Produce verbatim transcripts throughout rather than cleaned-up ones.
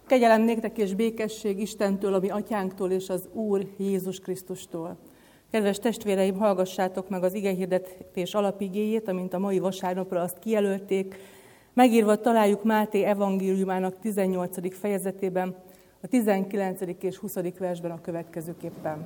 Kegyelem néktek és békesség Istentől, a mi atyánktól és az Úr Jézus Krisztustól. Kedves testvéreim, hallgassátok meg az igehirdetés alapigéjét, amint a mai vasárnapra azt kijelölték. Megírva találjuk Máté evangéliumának tizennyolcadik fejezetében, a tizenkilencedik és huszadik versben a következőképpen.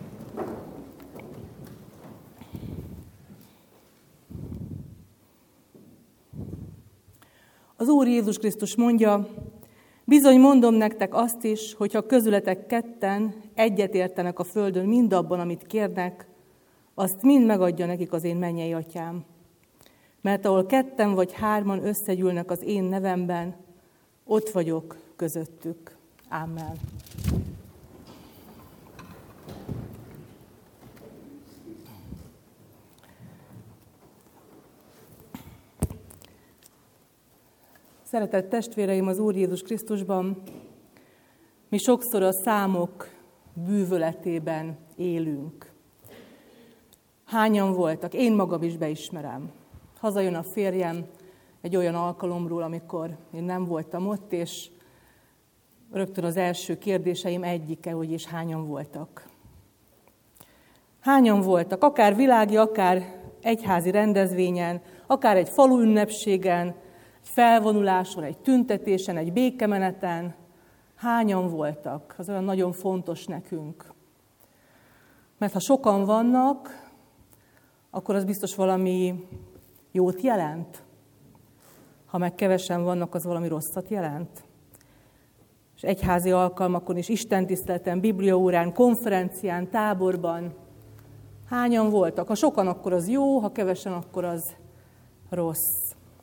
Az Úr Jézus Krisztus mondja: bizony mondom nektek azt is, hogyha közületek ketten egyetértenek a földön mindabban, amit kérnek, azt mind megadja nekik az én mennyei atyám. Mert ahol ketten vagy hárman összegyűlnek az én nevemben, ott vagyok közöttük. Amen. Szeretett testvéreim az Úr Jézus Krisztusban, mi sokszor a számok bűvöletében élünk. Hányan voltak? Én magam is beismerem. Hazajön a férjem egy olyan alkalomról, amikor én nem voltam ott, és rögtön az első kérdéseim egyike, hogy és hányan voltak. Hányan voltak? Akár világi, akár egyházi rendezvényen, akár egy falu ünnepségen, felvonuláson, egy tüntetésen, egy békemeneten. Hányan voltak? Az olyan nagyon fontos nekünk. Mert ha sokan vannak, akkor az biztos valami jót jelent. Ha meg kevesen vannak, az valami rosszat jelent. És egyházi alkalmakon is, istentiszteleten, bibliaórán, konferencián, táborban. Hányan voltak? Ha sokan, akkor az jó, ha kevesen, akkor az rossz.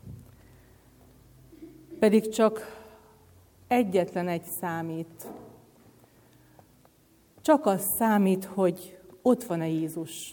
Pedig csak egyetlen egy számít. Csak az számít, hogy ott van-e Jézus.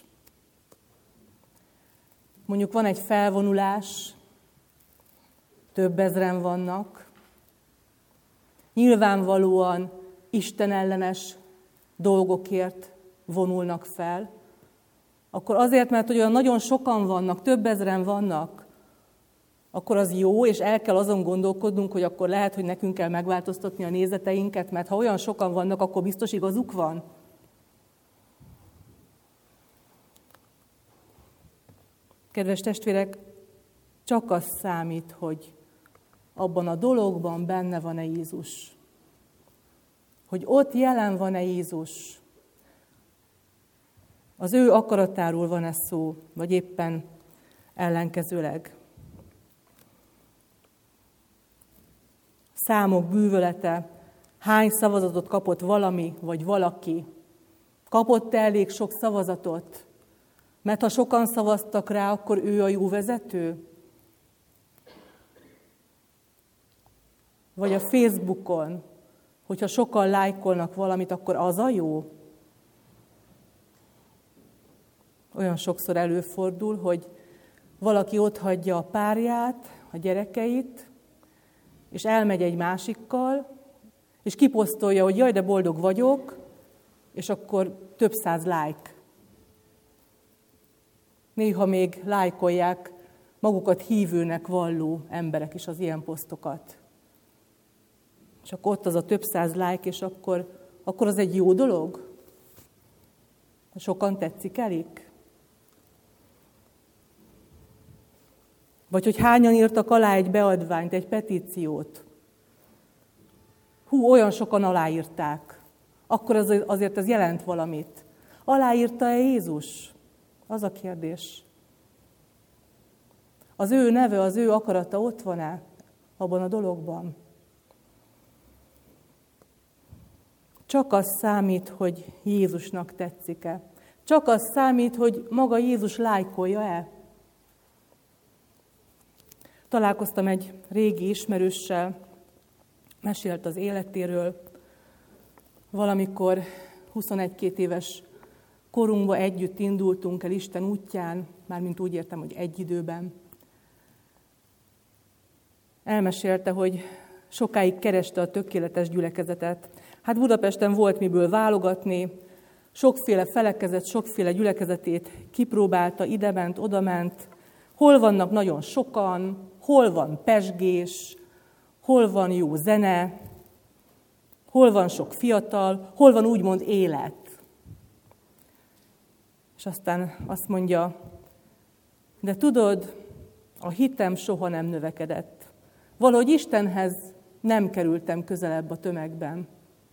Mondjuk van egy felvonulás, több ezren vannak, nyilvánvalóan Isten ellenes dolgokért vonulnak fel, akkor azért, mert hogy olyan nagyon sokan vannak, több ezren vannak, akkor az jó, és el kell azon gondolkodnunk, hogy akkor lehet, hogy nekünk kell megváltoztatni a nézeteinket, mert ha olyan sokan vannak, akkor biztos igazuk van. Kedves testvérek, csak az számít, hogy abban a dologban benne van-e Jézus. Hogy ott jelen van-e Jézus. Az ő akaratáról van-e szó, vagy éppen ellenkezőleg. Számok bűvölete, hány szavazatot kapott valami vagy valaki. Kapott-e elég sok szavazatot? Mert ha sokan szavaztak rá, akkor ő a jó vezető? Vagy a Facebookon, hogyha sokan lájkolnak valamit, akkor az a jó? Olyan sokszor előfordul, hogy valaki otthagyja a párját, a gyerekeit, és elmegy egy másikkal, és kiposztolja, hogy jaj, de boldog vagyok, és akkor több száz like. Néha még lájkolják magukat hívőnek valló emberek is az ilyen posztokat. És akkor ott az a több száz like, és akkor, akkor az egy jó dolog? Sokan tetszik elik? Vagy hogy hányan írtak alá egy beadványt, egy petíciót. Hú, olyan sokan aláírták. Akkor az, azért ez jelent valamit. Aláírta-e Jézus? Az a kérdés. Az ő neve, az ő akarata ott van-e abban a dologban? Csak az számít, hogy Jézusnak tetszik-e. Csak az számít, hogy maga Jézus lájkolja-e. Találkoztam egy régi ismerőssel, mesélt az életéről. Valamikor huszonegy-két éves korunkban együtt indultunk el Isten útján, mármint úgy értem, hogy egy időben. Elmesélte, hogy sokáig kereste a tökéletes gyülekezetet. Hát Budapesten volt miből válogatni, sokféle felekezet, sokféle gyülekezetét kipróbálta, idement, odament. Hol vannak nagyon sokan, hol van pezsgés, hol van jó zene, hol van sok fiatal, hol van úgymond élet. És aztán azt mondja, de tudod, a hitem soha nem növekedett. Valahogy Istenhez nem kerültem közelebb a tömegben.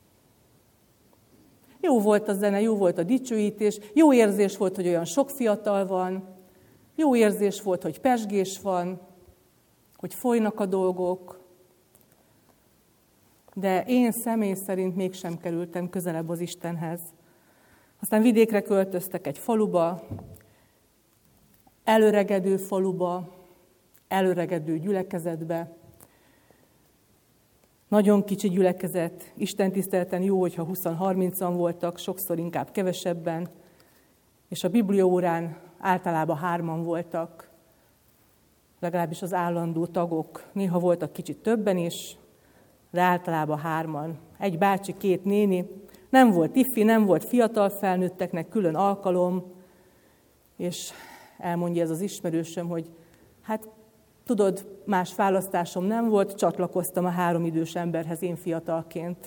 Jó volt a zene, jó volt a dicsőítés, jó érzés volt, hogy olyan sok fiatal van, jó érzés volt, hogy pezsgés van, hogy folynak a dolgok, de én személy szerint mégsem kerültem közelebb az Istenhez. Aztán vidékre költöztek egy faluba, előregedő faluba, előregedő gyülekezetbe. Nagyon kicsi gyülekezet, istentiszteleten jó, hogyha húsz-harmincan voltak, sokszor inkább kevesebben, és a bibliaórán általában hárman voltak, legalábbis az állandó tagok. Néha voltak kicsit többen is, de általában hárman. Egy bácsi, két néni, nem volt ifi, nem volt fiatal felnőtteknek külön alkalom, és elmondja ez az ismerősöm, hogy hát tudod, más választásom nem volt, csatlakoztam a három idős emberhez én fiatalként.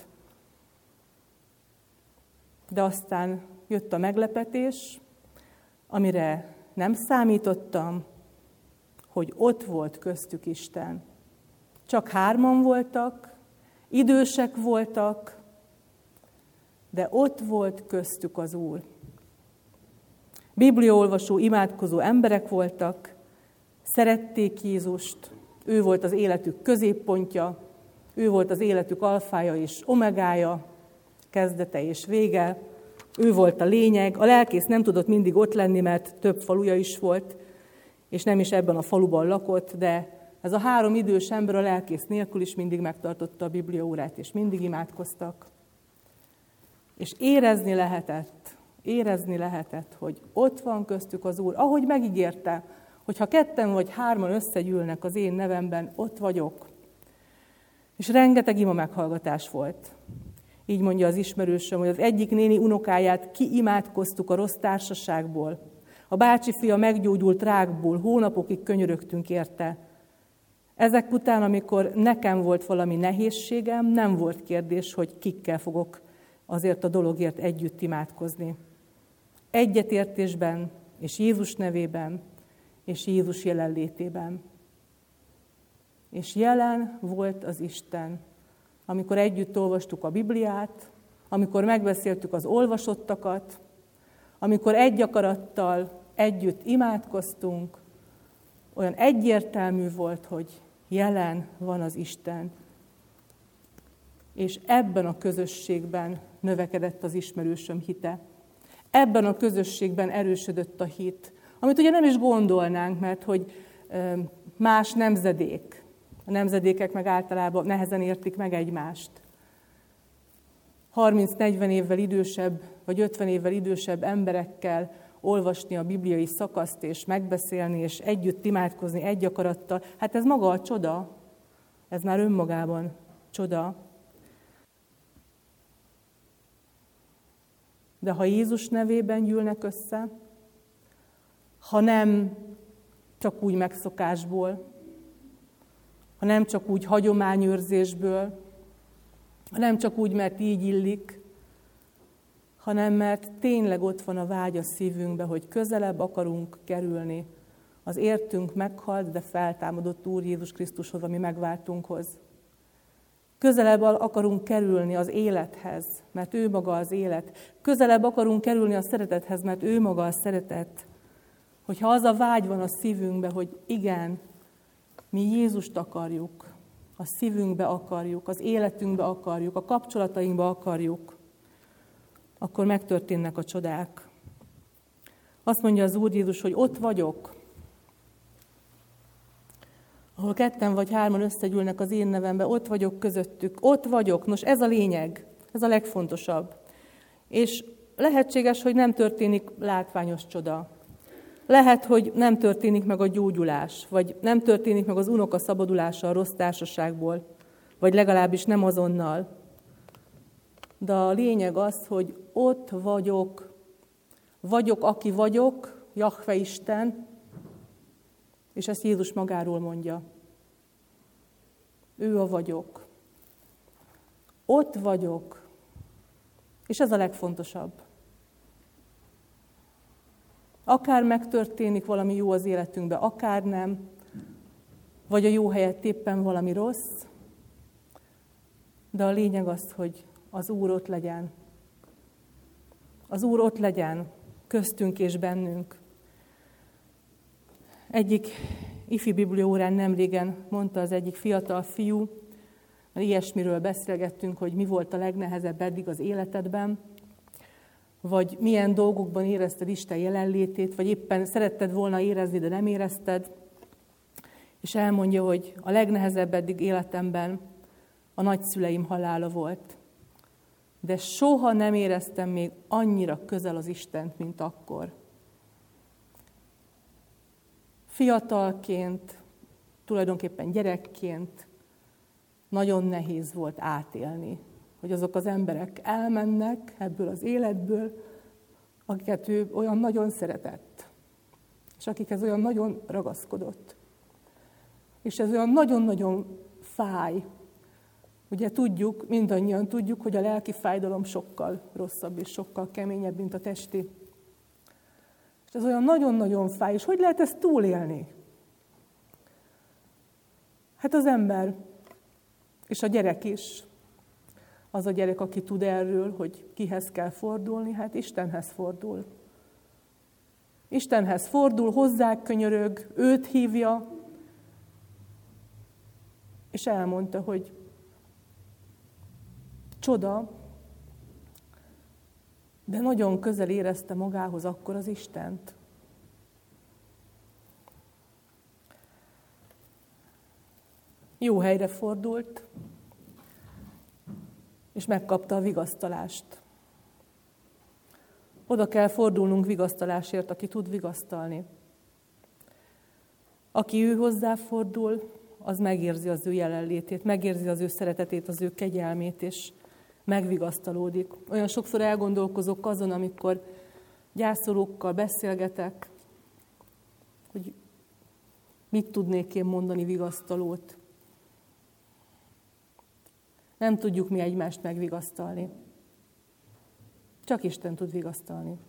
De aztán jött a meglepetés, amire nem számítottam, hogy ott volt köztük Isten. Csak hárman voltak, idősek voltak, de ott volt köztük az Úr. Bibliaolvasó, imádkozó emberek voltak, szerették Jézust, ő volt az életük középpontja, ő volt az életük alfája és omegája, kezdete és vége, ő volt a lényeg. A lelkész nem tudott mindig ott lenni, mert több faluja is volt, és nem is ebben a faluban lakott, de ez a három idős ember a lelkész nélkül is mindig megtartotta a bibliaórát, és mindig imádkoztak. És érezni lehetett, érezni lehetett, hogy ott van köztük az Úr, ahogy megígérte, hogy ha ketten vagy hárman összegyűlnek az én nevemben, ott vagyok. És rengeteg ima meghallgatás volt. Így mondja az ismerősöm, hogy az egyik néni unokáját kiimádkoztuk a rossz társaságból. A bácsi fia meggyógyult rákból, hónapokig könyörögtünk érte. Ezek után, amikor nekem volt valami nehézségem, nem volt kérdés, hogy kikkel fogok azért a dologért együtt imádkozni. Egyetértésben és Jézus nevében és Jézus jelenlétében. És jelen volt az Isten, amikor együtt olvastuk a Bibliát, amikor megbeszéltük az olvasottakat, amikor egy akarattal együtt imádkoztunk, olyan egyértelmű volt, hogy jelen van az Isten. És ebben a közösségben növekedett az ismerősöm hite. Ebben a közösségben erősödött a hit, amit ugye nem is gondolnánk, mert hogy más nemzedék. A nemzedékek meg általában nehezen értik meg egymást. harminc-negyven évvel idősebb, vagy ötven évvel idősebb emberekkel olvasni a bibliai szakaszt, és megbeszélni, és együtt imádkozni egy akarattal, hát ez maga a csoda. Ez már önmagában csoda. De ha Jézus nevében gyűlnek össze, ha nem csak úgy megszokásból, ha nem csak úgy hagyományőrzésből, ha nem csak úgy, mert így illik, hanem mert tényleg ott van a vágy a szívünkbe, hogy közelebb akarunk kerülni az értünk meghalt, de feltámadott Úr Jézus Krisztushoz, ami megváltunkhoz. Közelebb akarunk kerülni az élethez, mert ő maga az élet. Közelebb akarunk kerülni a szeretethez, mert ő maga a szeretet. Hogyha az a vágy van a szívünkbe, hogy igen, mi Jézust akarjuk, a szívünkbe akarjuk, az életünkbe akarjuk, a kapcsolatainkba akarjuk, akkor megtörténnek a csodák. Azt mondja az Úr Jézus, hogy ott vagyok, ahol ketten vagy hárman összegyűlnek az én nevembe, ott vagyok közöttük, ott vagyok. Nos, ez a lényeg, ez a legfontosabb. És lehetséges, hogy nem történik látványos csoda. Lehet, hogy nem történik meg a gyógyulás, vagy nem történik meg az unoka szabadulása a rossz társaságból, vagy legalábbis nem azonnal. De a lényeg az, hogy ott vagyok, vagyok, aki vagyok, Jahve Isten, és ezt Jézus magáról mondja. Ő a vagyok. Ott vagyok. És ez a legfontosabb. Akár megtörténik valami jó az életünkben, akár nem, vagy a jó helyett éppen valami rossz, de a lényeg az, hogy az Úr ott legyen. Az Úr ott legyen köztünk és bennünk. Egyik ifi bibliaórán nemrégen mondta az egyik fiatal fiú, mert ilyesmiről beszélgettünk, hogy mi volt a legnehezebb eddig az életedben, vagy milyen dolgokban érezted Isten jelenlétét, vagy éppen szeretted volna érezni, de nem érezted. És elmondja, hogy a legnehezebb eddig életemben a nagyszüleim halála volt. De soha nem éreztem még annyira közel az Istent, mint akkor. Fiatalként, tulajdonképpen gyerekként nagyon nehéz volt átélni, hogy azok az emberek elmennek ebből az életből, akiket ő olyan nagyon szeretett, és akikhez olyan nagyon ragaszkodott. És ez olyan nagyon-nagyon fáj. Ugye tudjuk, mindannyian tudjuk, hogy a lelki fájdalom sokkal rosszabb és sokkal keményebb, mint a testi. És ez olyan nagyon-nagyon fáj. És hogy lehet ezt túlélni? Hát az ember, és a gyerek is, az a gyerek, aki tud erről, hogy kihez kell fordulni, hát Istenhez fordul. Istenhez fordul, hozzá könyörög, őt hívja, és elmondta, hogy csoda, de nagyon közel érezte magához akkor az Istent. Jó helyre fordult, és megkapta a vigasztalást. Oda kell fordulnunk vigasztalásért, aki tud vigasztalni. Aki ő hozzáfordul, az megérzi az ő jelenlétét, megérzi az ő szeretetét, az ő kegyelmét, és megvigasztalódik. Olyan sokszor elgondolkozok azon, amikor gyászolókkal beszélgetek, hogy mit tudnék én mondani vigasztalót. Nem tudjuk mi egymást megvigasztalni. Csak Isten tud vigasztalni.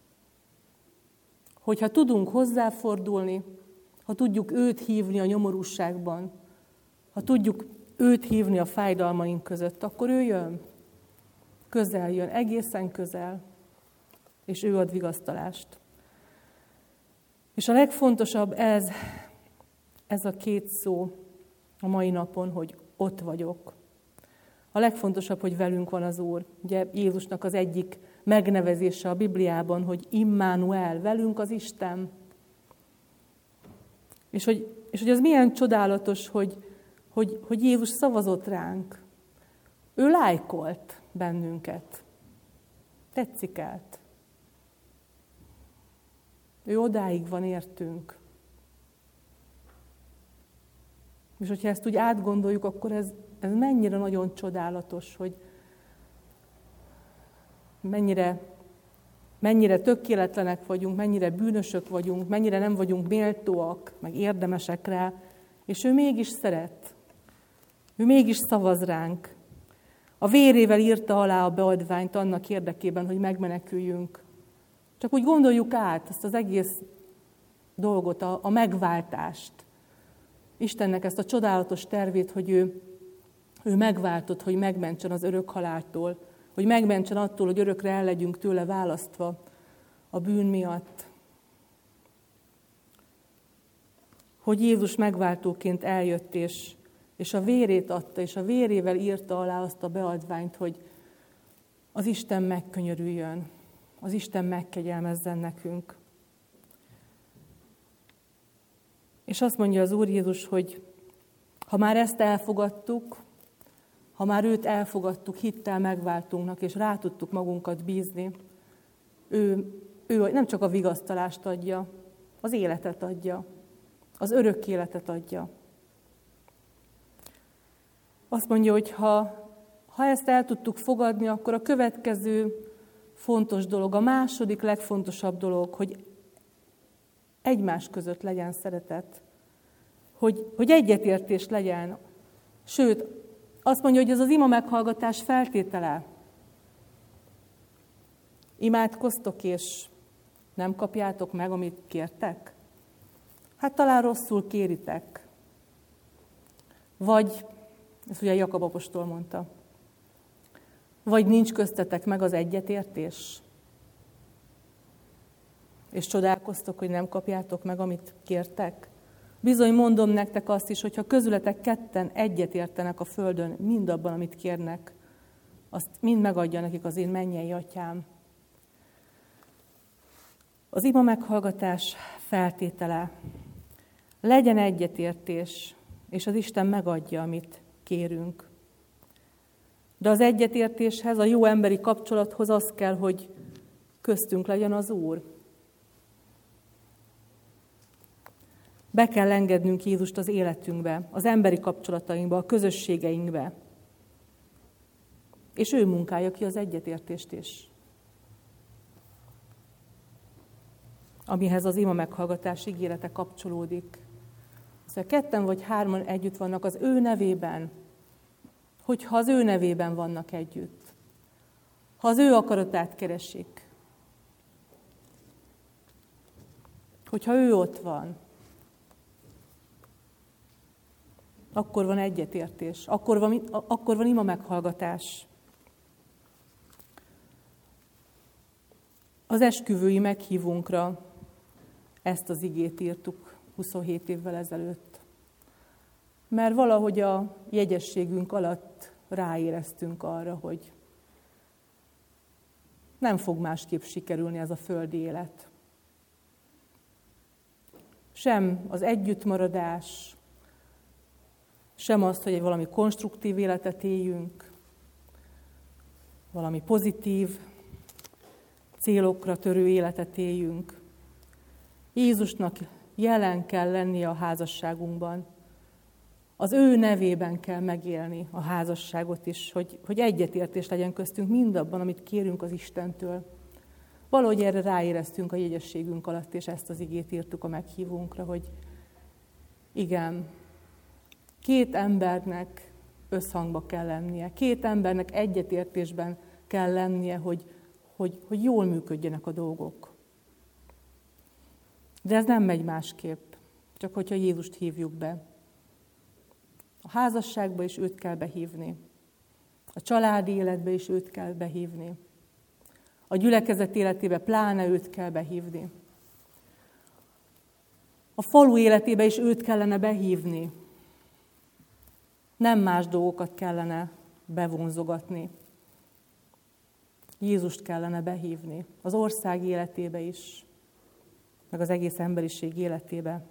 Hogyha tudunk hozzáfordulni, ha tudjuk őt hívni a nyomorúságban, ha tudjuk őt hívni a fájdalmaink között, akkor ő jön. Közel jön, egészen közel, és ő ad vigasztalást. És a legfontosabb ez, ez a két szó a mai napon, hogy ott vagyok. A legfontosabb, hogy velünk van az Úr. Ugye Jézusnak az egyik megnevezése a Bibliában, hogy Immanuel, velünk az Isten. És hogy, és hogy az milyen csodálatos, hogy, hogy, hogy Jézus szavazott ránk. Ő lájkolt bennünket. Tetszikelt. Ő odáig van értünk. És hogyha ezt úgy átgondoljuk, akkor ez, ez mennyire nagyon csodálatos, hogy mennyire, mennyire tökéletlenek vagyunk, mennyire bűnösök vagyunk, mennyire nem vagyunk méltóak, meg érdemesek rá, és ő mégis szeret. Ő mégis szavaz ránk. A vérével írta alá a beadványt annak érdekében, hogy megmeneküljünk. Csak úgy gondoljuk át ezt az egész dolgot, a, a megváltást. Istennek ezt a csodálatos tervét, hogy ő, ő megváltott, hogy megmentsen az örök haláltól, hogy megmentsen attól, hogy örökre el legyünk tőle választva a bűn miatt. Hogy Jézus megváltóként eljött, és, és a vérét adta, és a vérével írta alá azt a beadványt, hogy az Isten megkönyörüljön, az Isten megkegyelmezzen nekünk. És azt mondja az Úr Jézus, hogy ha már ezt elfogadtuk, ha már őt elfogadtuk, hittel megváltunknak, és rá tudtuk magunkat bízni, ő, ő nem csak a vigasztalást adja, az életet adja, az örök életet adja. Azt mondja, hogy ha, ha ezt el tudtuk fogadni, akkor a következő fontos dolog, a második legfontosabb dolog, hogy egymás között legyen szeretet, hogy, hogy egyetértés legyen, sőt, Azt mondja, hogy ez az ima meghallgatás feltétele. Imádkoztok, és nem kapjátok meg, amit kértek? Hát talán rosszul kéritek. Vagy, ezt ugye Jakab apostol mondta, vagy nincs köztetek meg az egyetértés, és csodálkoztok, hogy nem kapjátok meg, amit kértek. Bizony mondom nektek azt is, hogyha közületek ketten egyetértenek a földön mindabban, amit kérnek, azt mind megadja nekik az én mennyei atyám. Az ima meghallgatás feltétele. Legyen egyetértés, és az Isten megadja, amit kérünk. De az egyetértéshez, a jó emberi kapcsolathoz az kell, hogy köztünk legyen az Úr. Be kell engednünk Jézust az életünkbe, az emberi kapcsolatainkba, a közösségeinkbe. És ő munkálja ki az egyetértést is. Amihez az ima meghallgatás ígérete kapcsolódik. Szóval ketten vagy hárman együtt vannak az ő nevében, hogyha az ő nevében vannak együtt, ha az ő akaratát keresik, hogyha ő ott van, akkor van egyetértés, akkor van, akkor van ima meghallgatás. Az esküvői meghívónkra ezt az igét írtuk huszonhét évvel ezelőtt. Mert valahogy a jegyességünk alatt ráéreztünk arra, hogy nem fog másképp sikerülni ez a földi élet. Sem az együttmaradás, sem az, hogy egy valami konstruktív életet éljünk, valami pozitív, célokra törő életet éljünk. Jézusnak jelen kell lennie a házasságunkban. Az ő nevében kell megélni a házasságot is, hogy, hogy egyetértés legyen köztünk mindabban, amit kérünk az Istentől. Valahogy erre ráéreztünk a jegyességünk alatt, és ezt az igét írtuk a meghívónkra, hogy igen, két embernek összhangba kell lennie, két embernek egyetértésben kell lennie, hogy, hogy, hogy jól működjenek a dolgok. De ez nem megy másképp, csak hogyha Jézust hívjuk be. A házasságba is őt kell behívni. A családi életbe is őt kell behívni. A gyülekezet életébe pláne őt kell behívni. A falu életébe is őt kellene behívni. Nem más dolgokat kellene bevonzogatni. Jézust kellene behívni. Az ország életébe is, meg az egész emberiség életébe.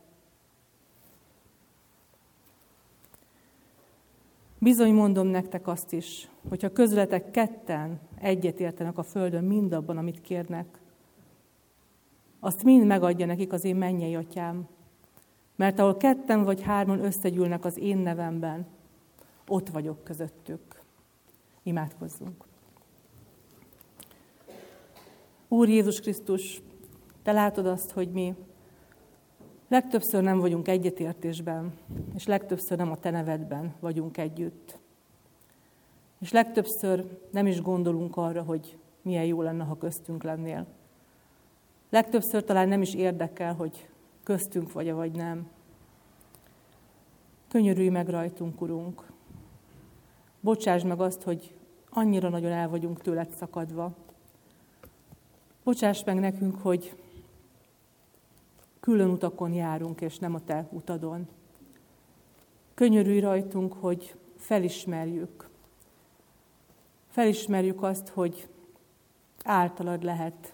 Bizony mondom nektek azt is, hogyha közületek ketten egyetértenek a földön mindabban, amit kérnek, azt mind megadja nekik az én mennyei atyám. Mert ahol ketten vagy hárman összegyűlnek az én nevemben, ott vagyok közöttük. Imádkozzunk. Úr Jézus Krisztus, te látod azt, hogy mi legtöbbször nem vagyunk egyetértésben, és legtöbbször nem a te nevedben vagyunk együtt. És legtöbbször nem is gondolunk arra, hogy milyen jó lenne, ha köztünk lennél. Legtöbbször talán nem is érdekel, hogy köztünk vagy-e vagy nem. Könyörülj meg rajtunk, Urunk. Bocsásd meg azt, hogy annyira nagyon el vagyunk tőled szakadva. Bocsáss meg nekünk, hogy külön utakon járunk, és nem a te utadon. Könyörülj rajtunk, hogy felismerjük. Felismerjük azt, hogy általad lehet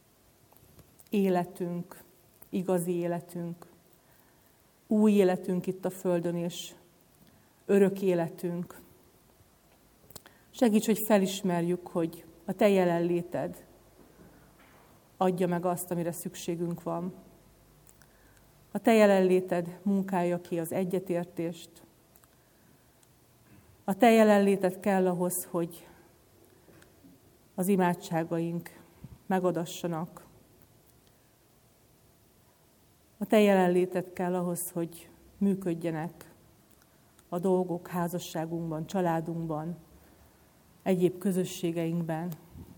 életünk, igazi életünk, új életünk itt a földön, és örök életünk. Segíts, hogy felismerjük, hogy a te jelenléted adja meg azt, amire szükségünk van. A te jelenléted munkálja ki az egyetértést. A te jelenléted kell ahhoz, hogy az imádságaink megadassanak. A te jelenléted kell ahhoz, hogy működjenek a dolgok, házasságunkban, családunkban, egyéb közösségeinkben.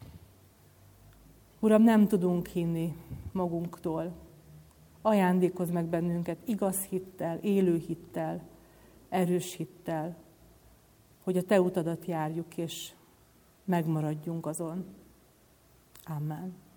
Uram, nem tudunk hinni magunktól. Ajándékozz meg bennünket igaz hittel, élő hittel, erős hittel, hogy a Te utadat járjuk, és megmaradjunk azon. Amen.